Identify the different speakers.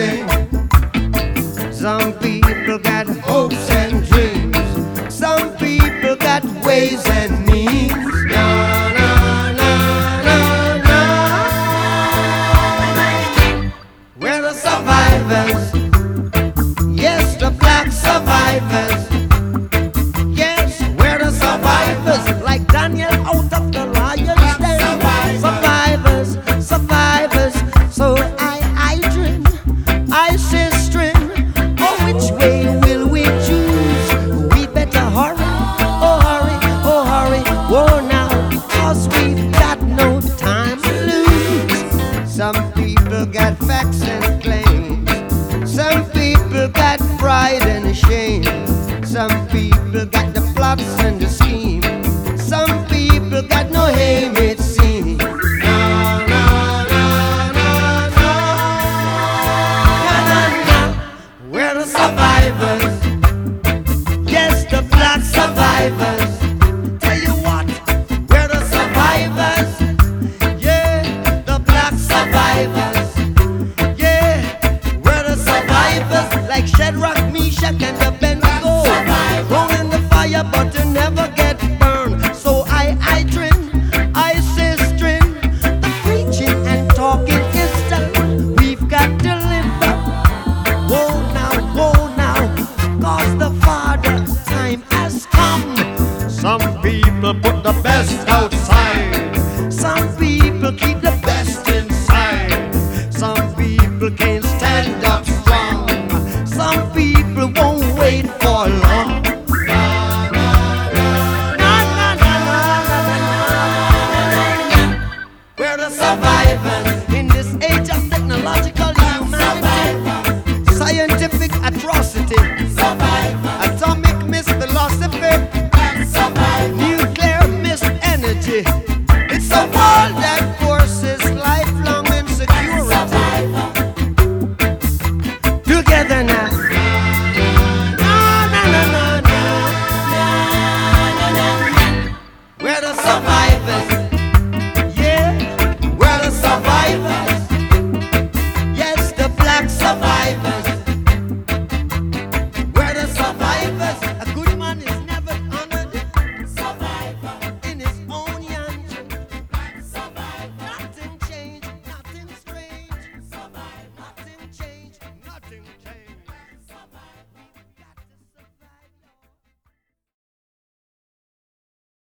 Speaker 1: sing. Some people got hopes and dreams. Some people got ways and means. Na na na na na. We're the survivors. Yes, the black survivors. Yes, we're the survivors. Like Daniel out of the lion's den. Survivors, survivors. So I dream, I say string. Oh, which way will we choose? We better hurry, oh hurry, oh hurry. Whoa now, 'cause we've got no time to lose. Some people got facts and claims. Some people got pride and shame. Some people got the plots and the scheme. Some people got no aim, it seems. Na na na na na. Na na na. We're the survivors. Yes, the black survivors. Tell you what, we're the survivors. Yeah, the black survivors. Yeah, we're the survivors. Like Shadrach, Meshach, and Abednego. Thrown in the fire, but you never get burned. So I dream, I say string. The preaching and talking is done. We've got to live up. Whoa now, 'cause the Father time has come. Some people put the best outside. Some people keep the best inside. Some people can't stand up strong. Some people won't wait for long.